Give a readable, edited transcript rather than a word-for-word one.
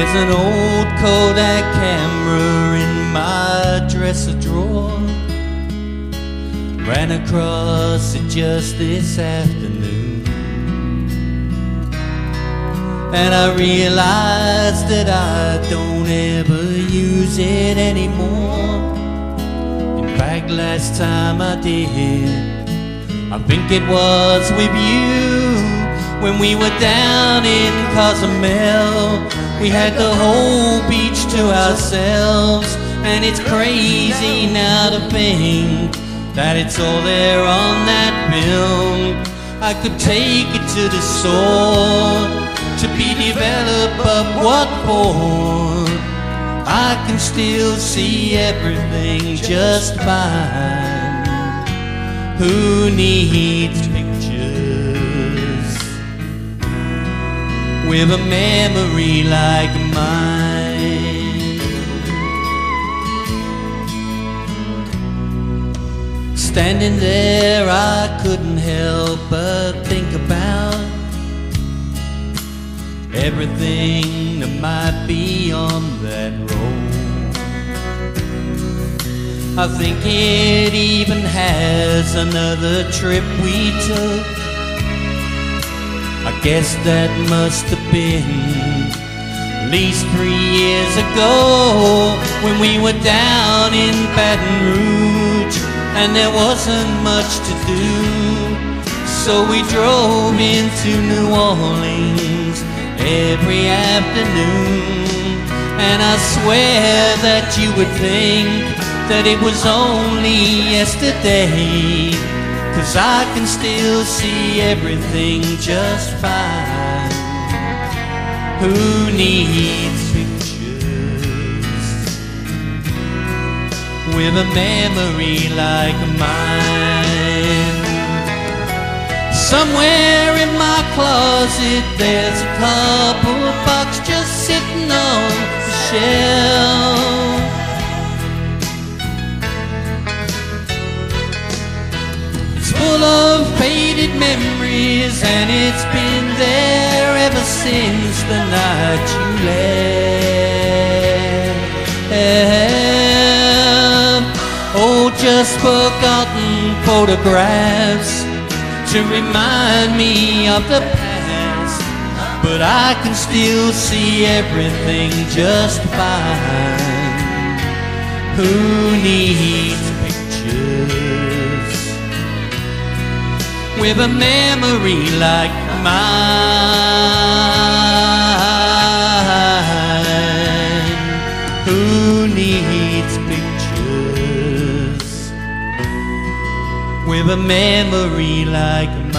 There's an old Kodak camera in my dresser drawer. Ran across it just this afternoon, and I realized that I don't ever use it anymore. In fact, last time I did, I think it was with you, when we were down in Cozumel. We had the whole beach to ourselves, and it's crazy now to think that it's all there on that film. I could take it to the store to be developed, but what for? I can still see everything just fine. Who needs pictures with a memory like mine? Standing there, I couldn't help but think about everything that might be on that road. I think it even has another trip we took. I guess that must have been at least 3 years ago, when we were down in Baton Rouge and there wasn't much to do. So we drove into New Orleans every afternoon, and I swear that you would think that it was only yesterday, 'cause I can still see everything just fine. Who needs pictures with a memory like mine? Somewhere in my closet there's a couple of bucks just sitting on the shelf. It's full of faded memories, and it's been there ever since the night you left. Oh, just forgotten photographs to remind me of the past, but I can still see everything just fine. Who needs pictures with a memory like mine? Who needs pictures with a memory like mine?